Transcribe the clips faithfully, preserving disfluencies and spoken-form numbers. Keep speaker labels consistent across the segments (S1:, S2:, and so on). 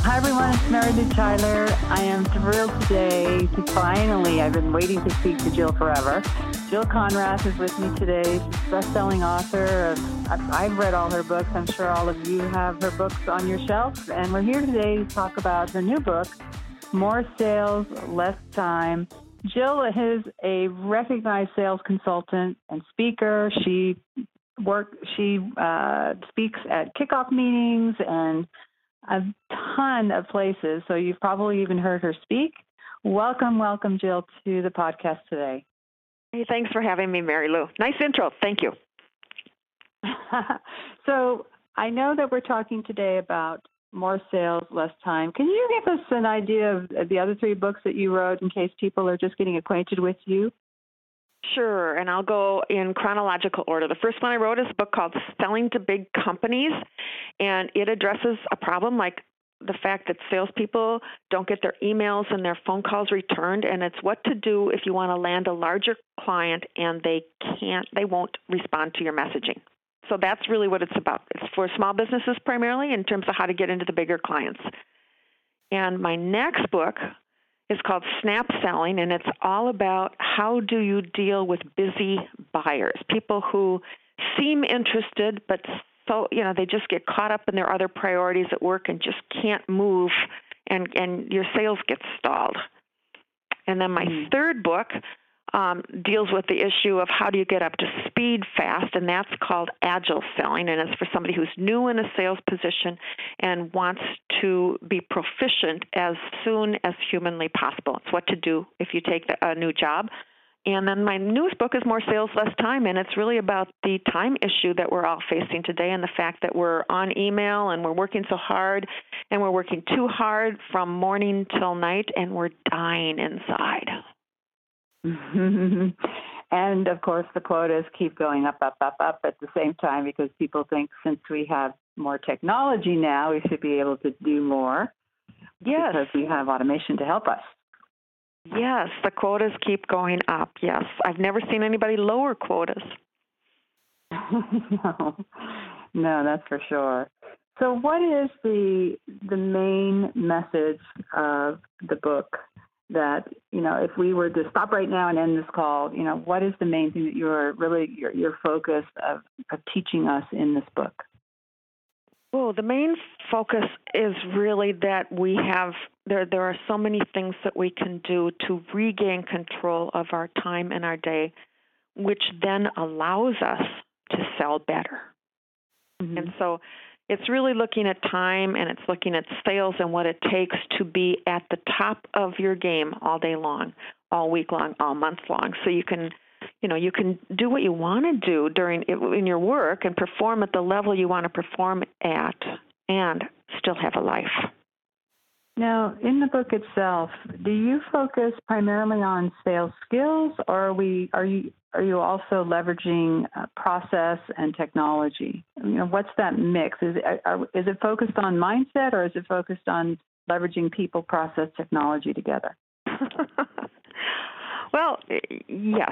S1: Hi everyone, it's Mary Lou Tyler. I am thrilled today to finally, I've been waiting to speak to Jill forever. Jill Konrath is with me today. She's a best-selling author of, I've read all her books. I'm sure all of you have her books on your shelf. And we're here today to talk about her new book, More Sales, Less Time. Jill is a recognized sales consultant and speaker. She work, she uh, speaks at kickoff meetings and a ton of places, so you've probably even heard her speak. Welcome, welcome, Jill, to the podcast today.
S2: Hey, thanks for having me, Mary Lou. Nice intro. Thank you.
S1: So I know that we're talking today about more sales, less time. Can you give us an idea of the other three books that you wrote in case people are just getting acquainted with you?
S2: Sure, and I'll go in chronological order. The first one I wrote is a book called Selling to Big Companies, and it addresses a problem like the fact that salespeople don't get their emails and their phone calls returned, and it's what to do if you want to land a larger client and they can't, they won't respond to your messaging. So that's really what it's about. It's for small businesses primarily in terms of how to get into the bigger clients. And my next book is called Snap Selling, and it's all about how do you deal with busy buyers, people who seem interested, but so, you know, they just get caught up in their other priorities at work and just can't move, and, and your sales get stalled. And then my mm-hmm. third book um, deals with the issue of how do you get up to speed fast, and that's called Agile Selling, and it's for somebody who's new in a sales position and wants to be proficient as soon as humanly possible. It's what to do if you take the, a new job. And then my newest book is More Sales, Less Time, and it's really about the time issue that we're all facing today and the fact that we're on email and we're working so hard and we're working too hard from morning till night and we're dying inside.
S1: And, of course, the quotas keep going up, up, up, up at the same time because people think since we have more technology now, we should be able to do more.
S2: Yes.
S1: Because we have automation to help us.
S2: Yes, the quotas keep going up, yes. I've never seen anybody lower quotas.
S1: no, no, that's for sure. So what is the the main message of the book that, you know, if we were to stop right now and end this call, you know, what is the main thing that you're really, your, your focus of, of teaching us in this book?
S2: Well, the main focus is really that we have, there there are so many things that we can do to regain control of our time and our day, which then allows us to sell better. Mm-hmm. And so it's really looking at time and it's looking at sales and what it takes to be at the top of your game all day long, all week long, all month long. So you can, you know, you can do what you want to do during in your work and perform at the level you want to perform at and still have a life.
S1: Now, in the book itself, do you focus primarily on sales skills, or are we are you are you also leveraging uh, process and technology? You know, what's that mix? Is it, are, is it focused on mindset, or is it focused on leveraging people, process, technology together?
S2: Well, yes.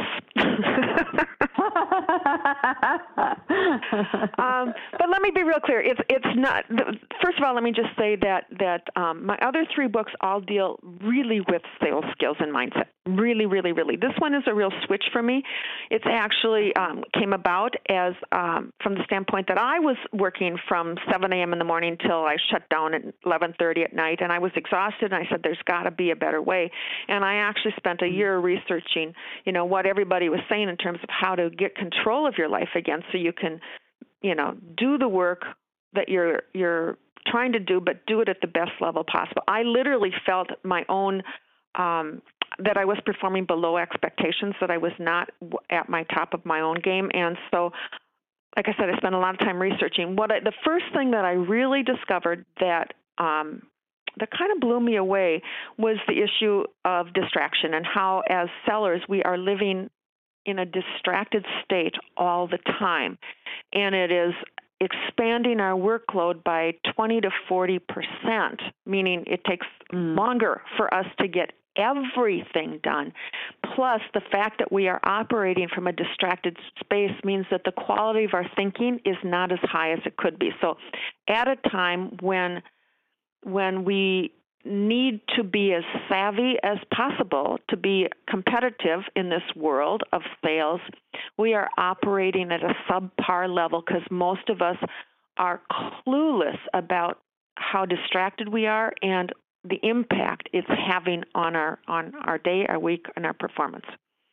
S2: um, but let me be real clear. It's it's not. First of all, let me just say that that um, my other three books all deal really with sales skills and mindset. Really, really, really. This one is a real switch for me. It's actually um, came about as um, from the standpoint that I was working from seven a.m. in the morning till I shut down at eleven thirty at night, and I was exhausted. And I said, "There's got to be a better way." And I actually spent a year researching, you know, what everybody was saying in terms of how to get control of your life again, so you can, you know, do the work that you're you're trying to do, but do it at the best level possible. I literally felt my own. Um, that I was performing below expectations, that I was not at my top of my own game. And so, like I said, I spent a lot of time researching. What I, the first thing that I really discovered that um, that kind of blew me away was the issue of distraction and how, as sellers, we are living in a distracted state all the time. And it is expanding our workload by twenty to forty percent, meaning it takes mm. longer for us to get everything done. Plus, the fact that we are operating from a distracted space means that the quality of our thinking is not as high as it could be. So at a time when when we need to be as savvy as possible to be competitive in this world of sales, we are operating at a subpar level because most of us are clueless about how distracted we are and the impact it's having on our on our day, our week, and our performance.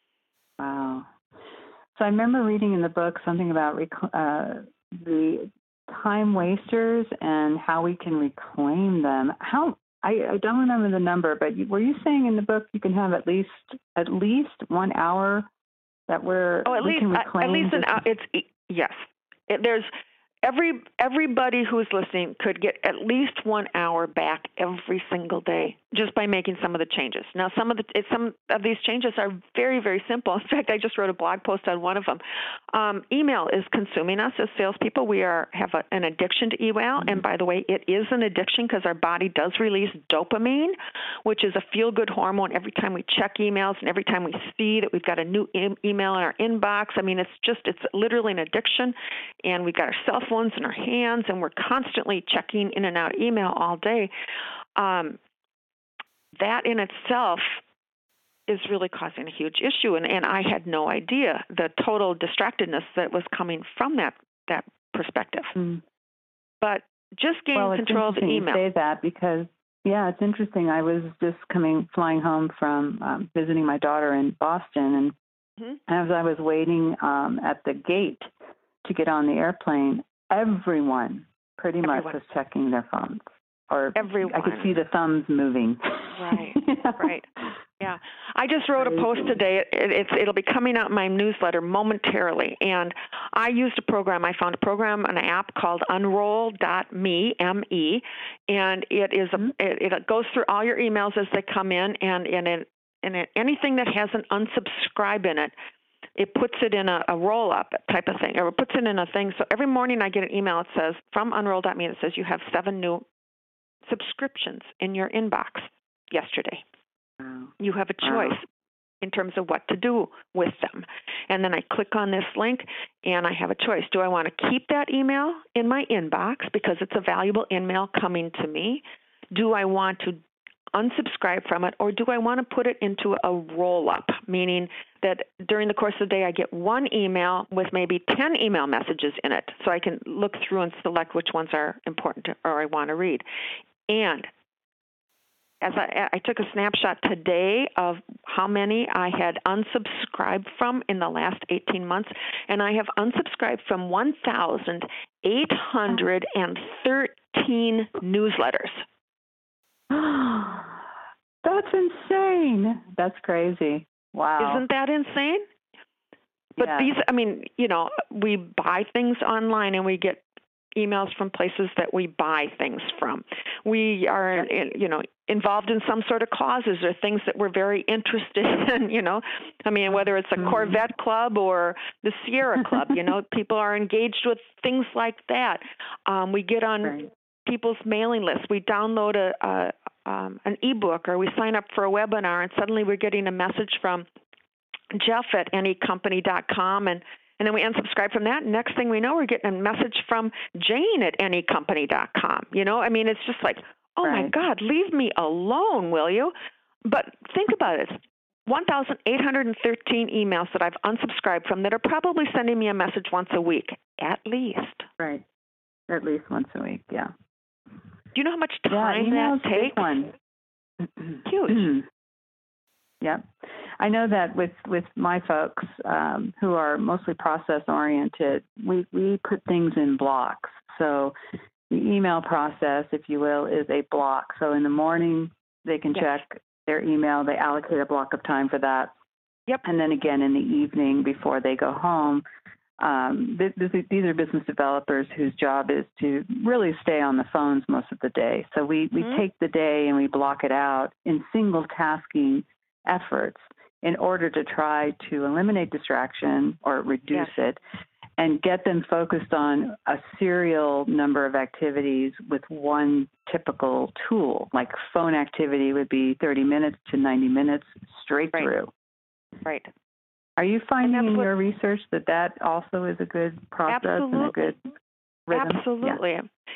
S1: Wow. So I remember reading in the book something about rec- uh, the time wasters and how we can reclaim them. How I, I don't remember the number, but you, were you saying in the book you can have at least at least one hour that we're
S2: oh at
S1: we
S2: least
S1: can reclaim?
S2: At least an hour. It's yes. It, there's every everybody who's listening could get at least one hour back every single day just by making some of the changes. Now, some of the some of these changes are very, very simple. In fact, I just wrote a blog post on one of them. Um, email is consuming us as salespeople. We are have a, an addiction to email, mm-hmm. and by the way, it is an addiction because our body does release dopamine, which is a feel-good hormone every time we check emails and every time we see that we've got a new e- email in our inbox. I mean, it's just it's literally an addiction, and we've got our cell phones in our hands, and we're constantly checking in and out email all day. Um, that in itself is really causing a huge issue, and, and I had no idea the total distractedness that was coming from that that perspective. Mm. But just gain
S1: well,
S2: control of the email.
S1: You say that because, yeah, it's interesting. I was just coming, flying home from um, visiting my daughter in Boston, and mm-hmm. as I was waiting um, at the gate to get on the airplane, everyone pretty
S2: everyone.
S1: much was checking their phones. Or
S2: everyone.
S1: I could see the thumbs moving.
S2: Right, right. Yeah. I just wrote a post today. It, it's, it'll be coming out in my newsletter momentarily. And I used a program. I found a program, an app called unroll dot me, M E, and it is a, mm-hmm. it, it goes through all your emails as they come in, and, and, it, and it, anything that has an unsubscribe in it, it puts it in a, a roll-up type of thing, or it puts it in a thing. So every morning I get an email that says, from unroll dot me, that says you have seven new subscriptions in your inbox yesterday. Wow. You have a choice wow. in terms of what to do with them. And then I click on this link, and I have a choice. Do I want to keep that email in my inbox because it's a valuable email coming to me? Do I want to unsubscribe from it, or do I want to put it into a roll-up, meaning that during the course of the day I get one email with maybe ten email messages in it, so I can look through and select which ones are important to, or I want to read. And as I, I took a snapshot today of how many I had unsubscribed from in the last eighteen months, and I have unsubscribed from one thousand eight hundred thirteen newsletters.
S1: That's insane. That's crazy. Wow.
S2: Isn't that insane? But yeah. these, I mean, you know, we buy things online and we get emails from places that we buy things from. We are, you know, involved in some sort of causes or things that we're very interested in, you know. I mean, whether it's a mm-hmm. Corvette Club or the Sierra Club, you know, people are engaged with things like that. Um, we get on right. people's mailing lists. We download a, a um, an ebook, or we sign up for a webinar, and suddenly we're getting a message from Jeff at any company dot com, and And then we unsubscribe from that. And next thing we know, we're getting a message from Jane at any company dot com. You know, I mean, it's just like, oh, right. my God, leave me alone, will you? But think about it. one thousand eight hundred thirteen emails that I've unsubscribed from that are probably sending me a message once a week, at least.
S1: Right. At least once a week, yeah.
S2: Do you know how much time
S1: yeah,
S2: that takes?
S1: One.
S2: Huge.
S1: Yeah. I know that with, with my folks um, who are mostly process-oriented, we, we put things in blocks. So the email process, if you will, is a block. So in the morning, they can yes. check their email. They allocate a block of time for that.
S2: Yep.
S1: And then again in the evening before they go home, um, th- th- these are business developers whose job is to really stay on the phones most of the day. So we, we mm-hmm. take the day and we block it out in single tasking efforts in order to try to eliminate distraction or reduce yes. it and get them focused on a serial number of activities with one typical tool. Like phone activity would be thirty minutes to ninety minutes straight
S2: right.
S1: through.
S2: Right.
S1: Are you finding in
S2: what,
S1: your research that that also is a good process
S2: absolutely.
S1: and a good rhythm?
S2: Absolutely.
S1: Yeah.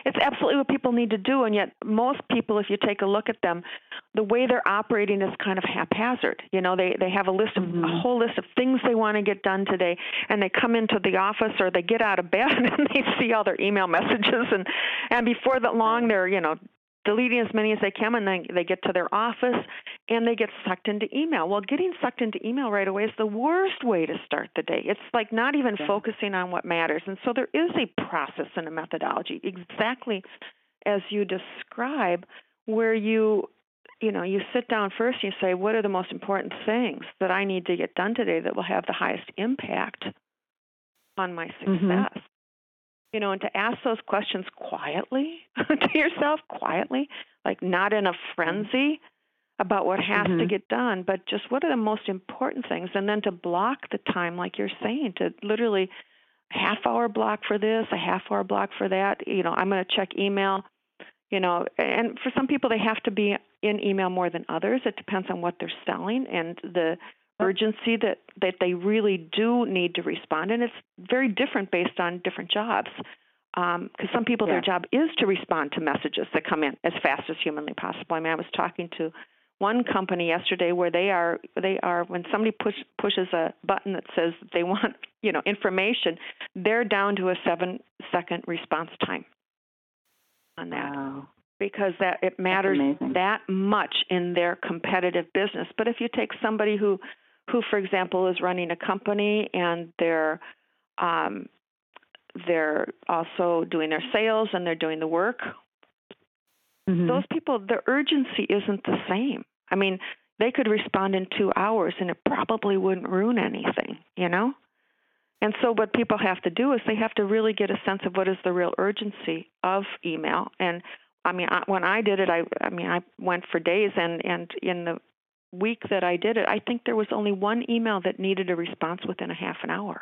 S2: it's absolutely what people need to do. And yet most people, if you take a look at them, the way they're operating is kind of haphazard. You know, they, they have a list of mm-hmm. a whole list of things they want to get done today, and they come into the office or they get out of bed and they see all their email messages, and, and before that long they're, you know, deleting as many as they can, and then they get to their office and they get sucked into email. Well, getting sucked into email right away is the worst way to start the day. It's like not even yeah. focusing on what matters. And so there is a process and a methodology, exactly as you describe, where you, you know, you sit down first and you say, what are the most important things that I need to get done today that will have the highest impact on my success? Mm-hmm. You know, and to ask those questions quietly to yourself, quietly, like not in a frenzy about what has mm-hmm. to get done, but just what are the most important things, and then to block the time, like you're saying, to literally half hour block for this, a half hour block for that. You know, I'm going to check email, you know, and for some people they have to be in email more than others. It depends on what they're selling and the urgency that, that they really do need to respond. And it's very different based on different jobs. Because um, some people, yeah. their job is to respond to messages that come in as fast as humanly possible. I mean, I was talking to one company yesterday where they are, they are when somebody push, pushes a button that says they want, you know, information, they're down to a seven-second response time on that. Wow. Because that it matters that much in their competitive business. But if you take somebody who who, for example, is running a company and they're um, they're also doing their sales and they're doing the work, mm-hmm. those people, the urgency isn't the same. I mean, they could respond in two hours and it probably wouldn't ruin anything, you know? And so what people have to do is they have to really get a sense of what is the real urgency of email. And I mean, I, when I did it, I, I mean, I went for days, and, and in the week that I did it, I think there was only one email that needed a response within a half an hour,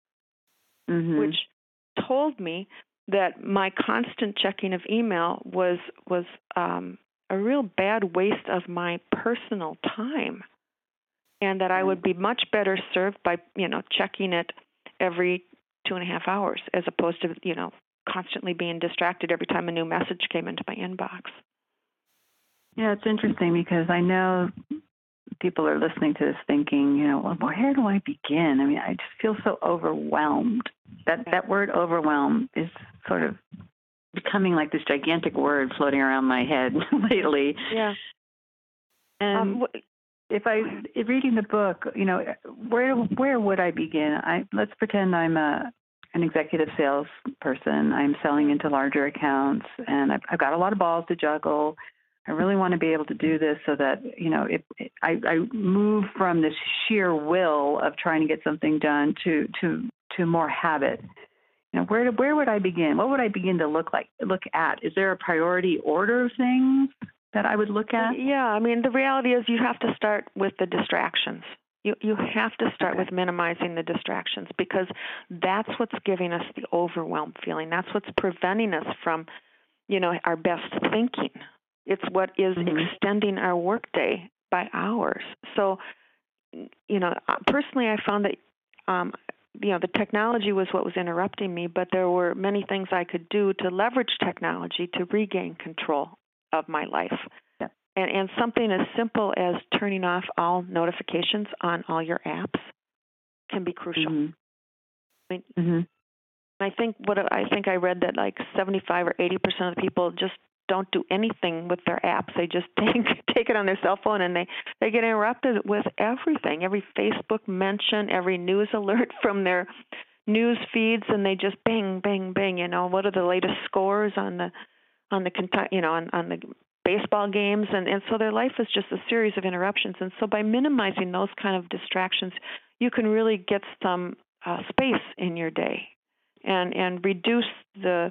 S2: mm-hmm. which told me that my constant checking of email was was um, a real bad waste of my personal time, and that I would be much better served by, you know, checking it every two and a half hours as opposed to, you know, constantly being distracted every time a new message came into my inbox.
S1: Yeah, it's interesting because I know people are listening to this thinking, you know, well, where do I begin? I mean, I just feel so overwhelmed. That that word overwhelm is sort of becoming like this gigantic word floating around my head lately.
S2: Yeah.
S1: And um, if I, if reading the book, you know, where where would I begin? I let's pretend I'm a an executive sales person. I'm selling into larger accounts, and I've, I've got a lot of balls to juggle. I really want to be able to do this so that, you know, if I, I move from this sheer will of trying to get something done to to to more habit. You know, where where would I begin? What would I begin to look like look at? Is there a priority order of things that I would look at?
S2: Yeah, I mean, the reality is you have to start with the distractions. You you have to start okay. with minimizing the distractions, because that's what's giving us the overwhelm feeling. That's what's preventing us from, you know, our best thinking. It's what is mm-hmm. extending our workday by hours. So, you know, personally, I found that, um, you know, the technology was what was interrupting me, but there were many things I could do to leverage technology to regain control of my life. Yeah. And, and something as simple as turning off all notifications on all your apps can be crucial. Mm-hmm. I mean, mm-hmm. I think what I think I read that like seventy-five or eighty percent of the people just don't do anything with their apps. They just take take it on their cell phone, and they, they get interrupted with everything, every Facebook mention, every news alert from their news feeds, and they just bang, bang, bang. You know, what are the latest scores on the on the you know on, on the baseball games, and, and so their life is just a series of interruptions. And so by minimizing those kind of distractions, you can really get some uh, space in your day, and and reduce the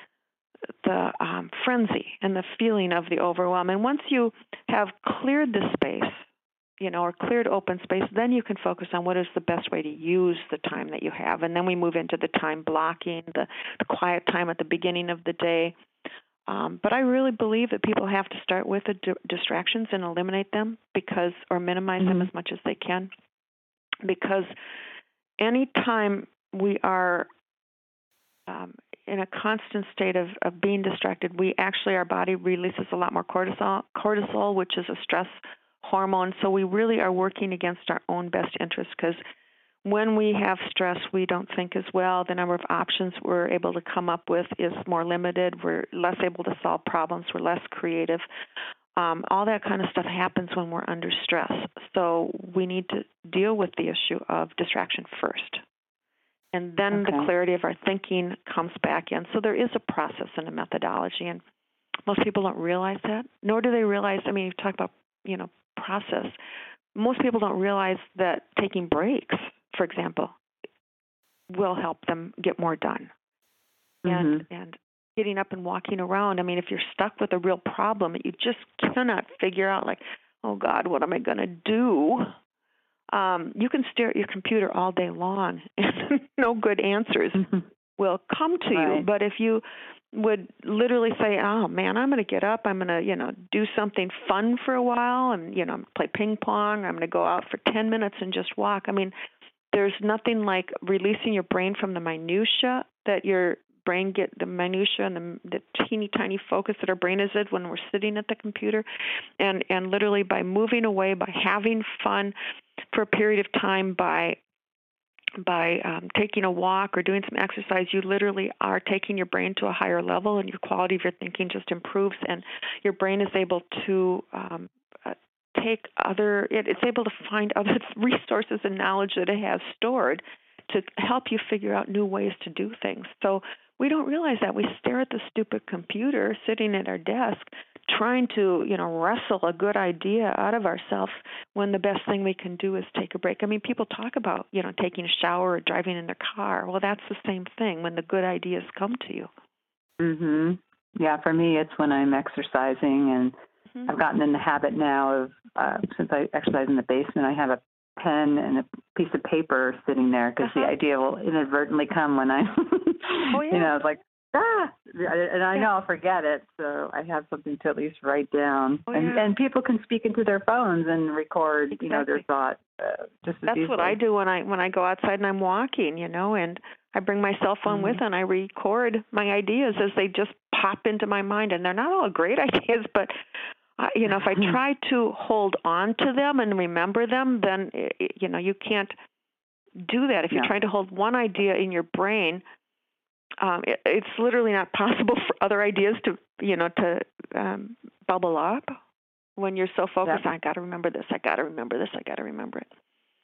S2: the um, frenzy and the feeling of the overwhelm. And once you have cleared the space, you know, or cleared open space, then you can focus on what is the best way to use the time that you have. And then we move into the time blocking, the, the quiet time at the beginning of the day. Um, but I really believe that people have to start with the d- distractions and eliminate them, because, or minimize mm-hmm. them as much as they can. Because anytime we are um, in a constant state of, of being distracted, we actually, our body releases a lot more cortisol, cortisol, which is a stress hormone. So we really are working against our own best interest, because when we have stress, we don't think as well. The number of options we're able to come up with is more limited. We're less able to solve problems. We're less creative. Um, all that kind of stuff happens when we're under stress. So we need to deal with the issue of distraction first. And then
S1: Okay.
S2: the clarity of our thinking comes back in. So there is a process and a methodology, and most people don't realize that, nor do they realize, I mean, you talk about, you know, process. Most people don't realize that taking breaks, for example, will help them get more done. And
S1: Mm-hmm.
S2: and getting up and walking around. I mean, if you're stuck with a real problem that you just cannot figure out, like, oh, God, what am I going to do? Um, you can stare at your computer all day long, and no good answers
S1: Mm-hmm.
S2: will come to
S1: Right.
S2: you. But if you would literally say, oh, man, I'm going to get up, I'm going to, you know, do something fun for a while, and, you know, play ping pong, I'm going to go out for ten minutes and just walk. I mean, there's nothing like releasing your brain from the minutia that your brain get, the minutia and the, the teeny tiny focus that our brain is in when we're sitting at the computer. And, and literally by moving away, by having fun for a period of time, by by um, taking a walk or doing some exercise, you literally are taking your brain to a higher level, and your quality of your thinking just improves, and your brain is able to um, uh, take other, it, it's able to find other resources and knowledge that it has stored to help you figure out new ways to do things. So we don't realize that. We stare at the stupid computer sitting at our desk trying to, you know, wrestle a good idea out of ourselves when the best thing we can do is take a break. I mean, people talk about, you know, taking a shower or driving in their car. Well, that's the same thing when the good ideas come to you.
S1: Mm-hmm. Yeah, for me, it's when I'm exercising, and
S2: Mm-hmm.
S1: I've gotten in the habit now of, uh, since I exercise in the basement, I have a pen and a piece of paper sitting there, because
S2: Uh-huh.
S1: the idea will inadvertently come when I,
S2: Oh, yeah.
S1: you know, it's like, ah, and I
S2: Yeah.
S1: know I'll forget it, so I have something to at least write down.
S2: Oh,
S1: and,
S2: yeah.
S1: and people can speak into their phones and record, you know, their
S2: Exactly.
S1: thoughts uh, just as
S2: That's
S1: easily.
S2: what I do when I when I go outside and I'm walking, you know, and I bring my cell phone
S1: Mhm.
S2: with and I record my ideas as they just pop into my mind. And they're not all great ideas, but uh, you know, if I try to hold on to them and remember them, then uh, you know, you can't do that. If you're
S1: No.
S2: trying to hold one idea in your brain, um, it, it's literally not possible for other ideas to, you know, to um, bubble up when you're so focused.
S1: Yep.
S2: I got to remember this. I got to remember this. I got to remember it.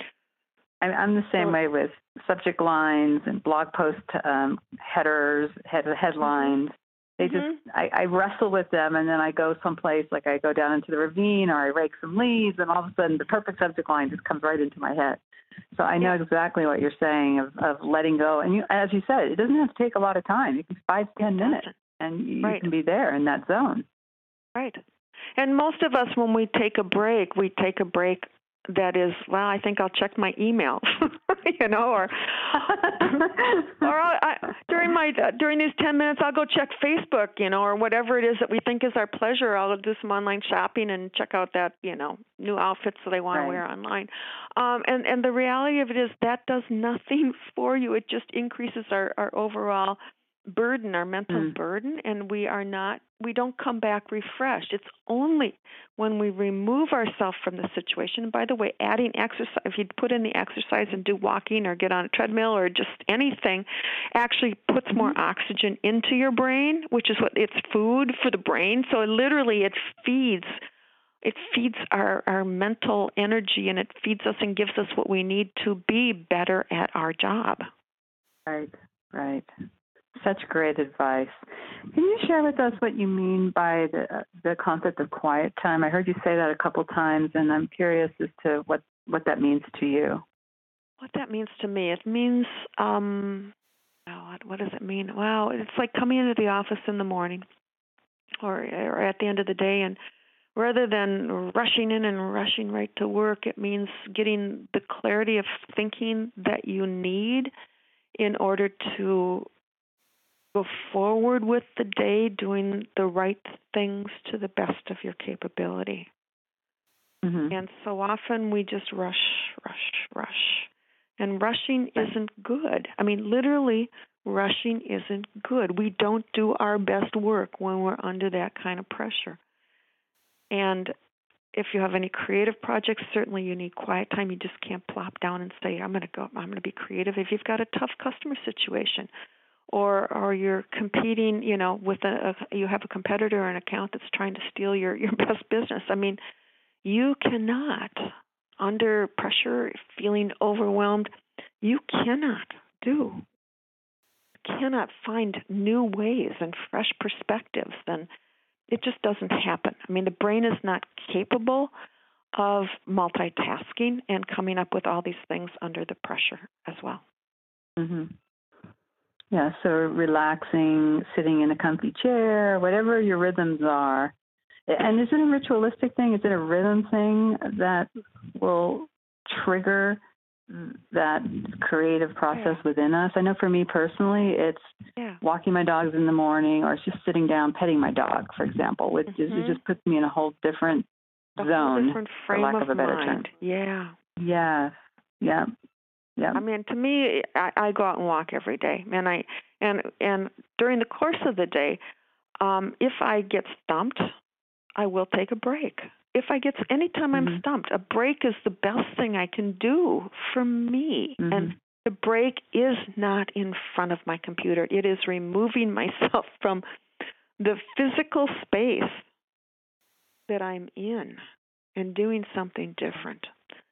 S1: I- I'm the same
S2: So-
S1: way with subject lines and blog post um, headers, head, headlines. They just,
S2: Mhm.
S1: I, I wrestle with them, and then I go someplace, like I go down into the ravine or I rake some leaves, and all of a sudden the perfect subject line just comes right into my head. So I know
S2: Yeah.
S1: exactly what you're saying of, of letting go. And you, as you said, it doesn't have to take a lot of time. It can five, ten minutes, and you
S2: Right.
S1: can be there in that zone.
S2: Right. And most of us, when we take a break, we take a break that is, well, I think I'll check my email, you know, or or I, I, during my uh, during these ten minutes, I'll go check Facebook, you know, or whatever it is that we think is our pleasure. I'll do some online shopping and check out that, you know, new outfits that I want
S1: Right.
S2: to wear online. Um, and and the reality of it is that does nothing for you. It just increases our, our overall burden, our mental
S1: Mm.
S2: burden, and we are not, we don't come back refreshed. It's only when we remove ourselves from the situation. And by the way, adding exercise, if you put in the exercise and do walking or get on a treadmill or just anything, actually puts
S1: Mm-hmm.
S2: more oxygen into your brain, which is what, it's food for the brain. So literally it feeds it feeds our, our mental energy, and it feeds us and gives us what we need to be better at our job.
S1: Right, right. Such great advice. Can you share with us what you mean by the uh, the concept of quiet time? I heard you say that a couple times, and I'm curious as to what, what that means to you.
S2: What that means to me, it means, um, oh, what, what does it mean? Wow, it's like coming into the office in the morning or, or at the end of the day, and rather than rushing in and rushing right to work, it means getting the clarity of thinking that you need in order to go forward with the day, doing the right things to the best of your capability.
S1: Mm-hmm.
S2: And so often we just rush, rush, rush. And rushing
S1: Right.
S2: isn't good. I mean, literally, Rushing isn't good. We don't do our best work when we're under that kind of pressure. And if you have any creative projects, certainly you need quiet time. You just can't plop down and say, I'm going to go, I'm going to be creative. If you've got a tough customer situation, or or you're competing, you know, with a, a you have a competitor or an account that's trying to steal your, your best business. I mean, you cannot, under pressure, feeling overwhelmed, you cannot do, cannot find new ways and fresh perspectives. Then it just doesn't happen. I mean, the brain is not capable of multitasking and coming up with all these things under the pressure as well.
S1: Mm-hmm. Yeah, so relaxing, sitting in a comfy chair, whatever your rhythms are. And is it a ritualistic thing? Is it a rhythm thing that will trigger that creative process yeah. within us? I know for me personally, it's yeah. walking my dogs in the morning, or it's just sitting down, petting my dog, for example, which mm-hmm. is, it just puts me in a whole different
S2: a
S1: zone,
S2: whole different frame
S1: for lack
S2: of,
S1: of a better
S2: mind.
S1: term.
S2: Yeah.
S1: Yeah. Yeah. Yeah.
S2: I mean, to me, I, I go out and walk every day, and I and and during the course of the day, um, if I get stumped, I will take a break. If I get anytime mm-hmm. I'm stumped, a break is the best thing I can do for me. Mm-hmm. And the break is not in front of my computer. It is removing myself from the physical space that I'm in and doing something different.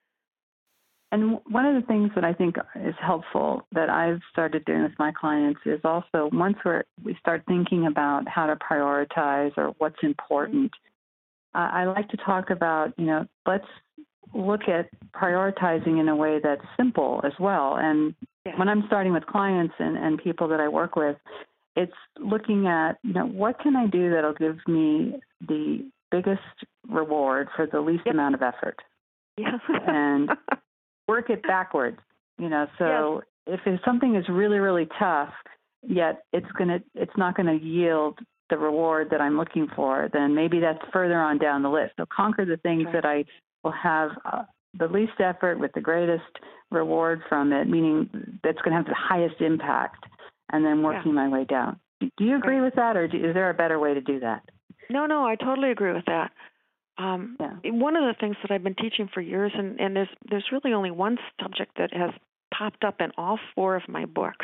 S1: And one of the things that I think is helpful that I've started doing with my clients is also once we're, we start thinking about how to prioritize or what's important, uh, I like to talk about, you know, let's look at prioritizing in a way that's simple as well. And yeah. when I'm starting with clients and, and people that I work with, it's looking at, you know, what can I do that'll give me the biggest reward for the least yep. amount of effort?
S2: Yeah.
S1: and work it backwards, you know, so yes. if it's something is really, really tough, yet it's going to, it's not going to yield the reward that I'm looking for, then maybe that's further on down the list. So conquer the things right. that I will have uh, the least effort with the greatest reward from it, meaning that's going to have the highest impact, and then working yeah. my way down. Do you agree right. with that, or do, is there a better way to do that?
S2: No, no, I totally agree with that. Um, yeah. One of the things that I've been teaching for years, and, and there's there's really only one subject that has popped up in all four of my books,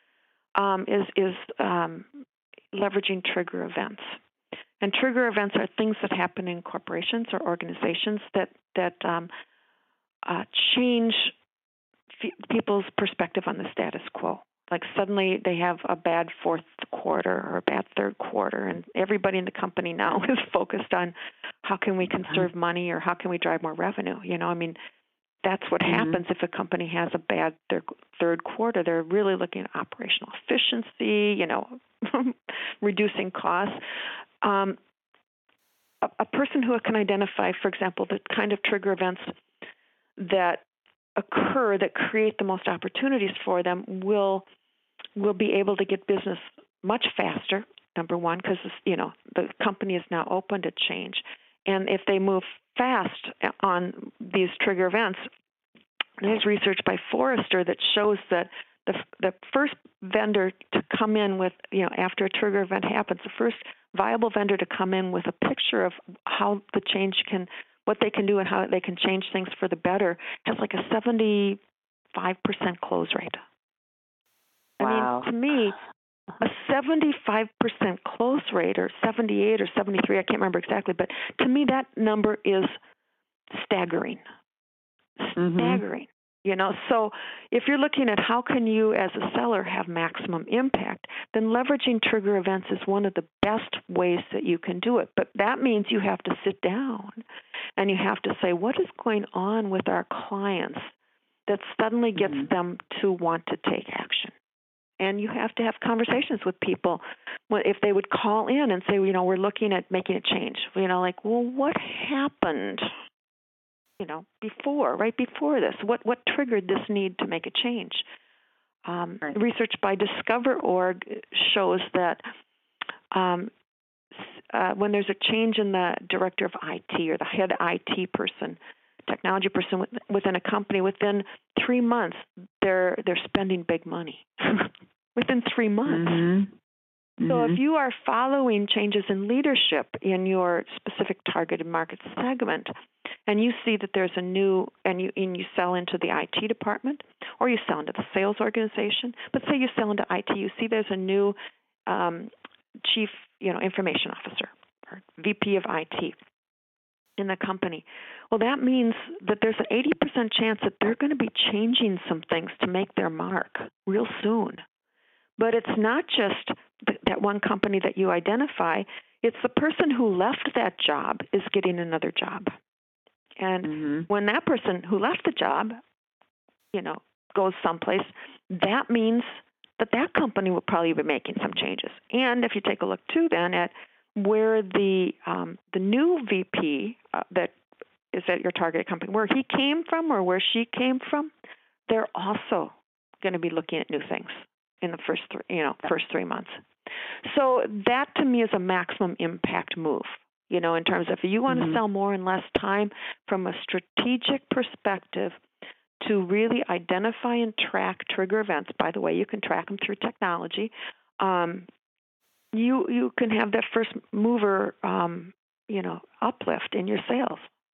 S2: um, is is um, leveraging trigger events. And trigger events are things that happen in corporations or organizations that that um, uh, change f- people's perspective on the status quo. Like suddenly they have a bad fourth quarter or a bad third quarter, and everybody in the company now is focused on how can we conserve money or how can we drive more revenue. You know, I mean, that's what mm-hmm. happens if a company has a bad third, third quarter. They're really looking at operational efficiency, you know, reducing costs. Um, a, a person who can identify, for example, the kind of trigger events that occur that create the most opportunities for them will will be able to get business much faster, number one, because, you know, the company is now open to change. And if they move fast on these trigger events, there's research by Forrester that shows that the the first vendor to come in with, you know, after a trigger event happens, the first viable vendor to come in with a picture of how the change can, what they can do and how they can change things for the better, has like a seventy-five percent close rate.
S1: Wow.
S2: I mean, to me, a seventy-five percent close rate, or seventy-eight or seventy-three, I can't remember exactly, but to me that number is staggering.
S1: Mm-hmm.
S2: Staggering. You know, so if you're looking at how can you as a seller have maximum impact, then leveraging trigger events is one of the best ways that you can do it. But that means you have to sit down and you have to say, what is going on with our clients that suddenly gets mm-hmm. them to want to take action? And you have to have conversations with people if they would call in and say, you know, we're looking at making a change. You know, like, well, what happened, you know, before, right before this? What what triggered this need to make a change? Um, right. Research by Discover dot org shows that um, uh, when there's a change in the director of I T or the head I T person, technology person within a company, within three months, they're they're spending big money. within three months.
S1: Mm-hmm.
S2: So
S1: mm-hmm.
S2: if you are following changes in leadership in your specific targeted market segment, and you see that there's a new, and you and you sell into the I T department, or you sell into the sales organization, but say you sell into I T, you see there's a new um, chief, you know, information officer or V P of I T in the company. Well, that means that there's an eighty percent chance that they're going to be changing some things to make their mark real soon. But it's not just th- that one company that you identify. It's the person who left that job is getting another job. And
S1: mm-hmm.
S2: when that person who left the job, you know, goes someplace, that means that that company will probably be making some changes. And if you take a look, too, then at where the um, the new V P uh, that is at your targeted company, where he came from or where she came from, they're also going to be looking at new things in the first three, you know, first three months. So that to me is a maximum impact move, you know, in terms of if you want mm-hmm. to sell more in less time from a strategic perspective to really identify and track trigger events. By the way, you can track them through technology. Um, you you can have that first mover, um, you know, uplift in your sales.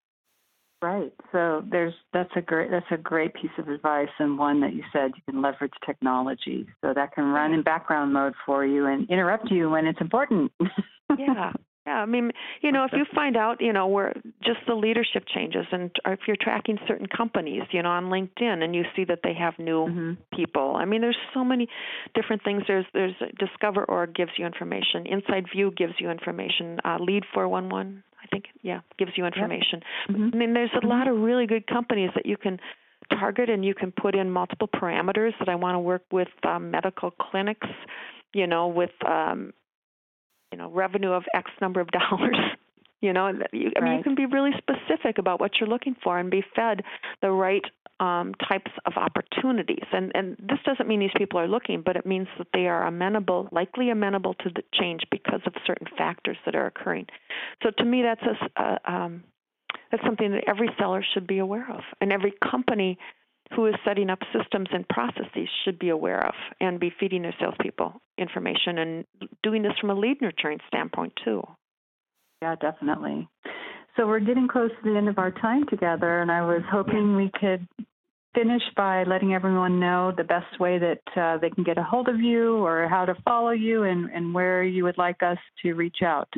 S1: Right. So there's that's a great that's a great piece of advice, and one that you said you can leverage technology, so that can run in background mode for you and interrupt you when it's important.
S2: yeah. Yeah, I mean, you know, if you find out, you know, where just the leadership changes, and or if you're tracking certain companies, you know, on LinkedIn, and you see that they have new mm-hmm. people. I mean, there's so many different things. There's there's Discover Org gives you information. Inside View gives you information. Uh, Lead four one one, I think, yeah, gives you information. Yep. Mm-hmm. I mean, there's a mm-hmm. lot of really good companies that you can target, and you can put in multiple parameters that I want to work with um, medical clinics, you know, with um, you know, revenue of X number of dollars, you know, you, I mean,
S1: right.
S2: you can be really specific about what you're looking for and be fed the right um, types of opportunities. And, and this doesn't mean these people are looking, but it means that they are amenable, likely amenable to the change because of certain factors that are occurring. So to me, that's a, uh, um, that's something that every seller should be aware of, and every company who is setting up systems and processes should be aware of and be feeding their salespeople information and doing this from a lead nurturing standpoint, too.
S1: Yeah, definitely. So we're getting close to the end of our time together, and I was hoping we could finish by letting everyone know the best way that uh, they can get a hold of you or how to follow you and, and where you would like us to reach out.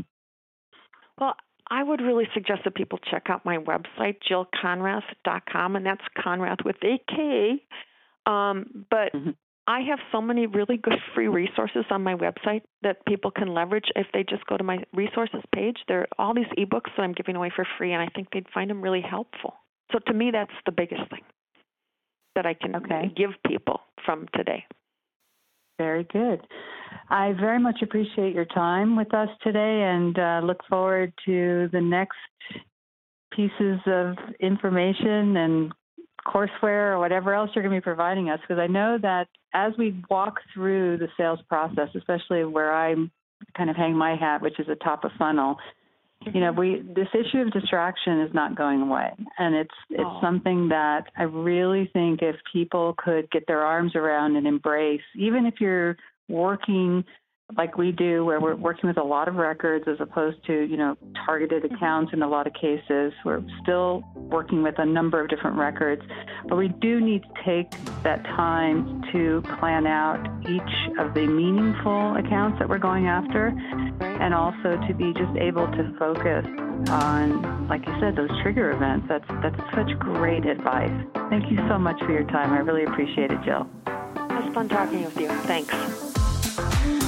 S2: Well, I would really suggest that people check out my website, jill conrath dot com, and that's Conrath with a K. Um, but mm-hmm. I have so many really good free resources on my website that people can leverage if they just go to my resources page. There are all these ebooks that I'm giving away for free, and I think they'd find them really helpful. So to me, that's the biggest thing that I can
S1: okay.
S2: give people from today.
S1: Very good. I very much appreciate your time with us today, and uh, look forward to the next pieces of information and courseware or whatever else you're going to be providing us, because I know that as we walk through the sales process, especially where I'm kind of hang my hat, which is the top of funnel, you know, we this issue of distraction is not going away, and it's it's oh. something that I really think if people could get their arms around and embrace, even if you're working like we do, where we're working with a lot of records as opposed to, you know, targeted accounts in a lot of cases. We're still working with a number of different records, but we do need to take that time to plan out each of the meaningful accounts that we're going after, and also to be just able to focus on, like you said, those trigger events. That's, that's such great advice. Thank you so much for your time. I really appreciate it, Jill.
S2: It was fun talking with you. Thanks.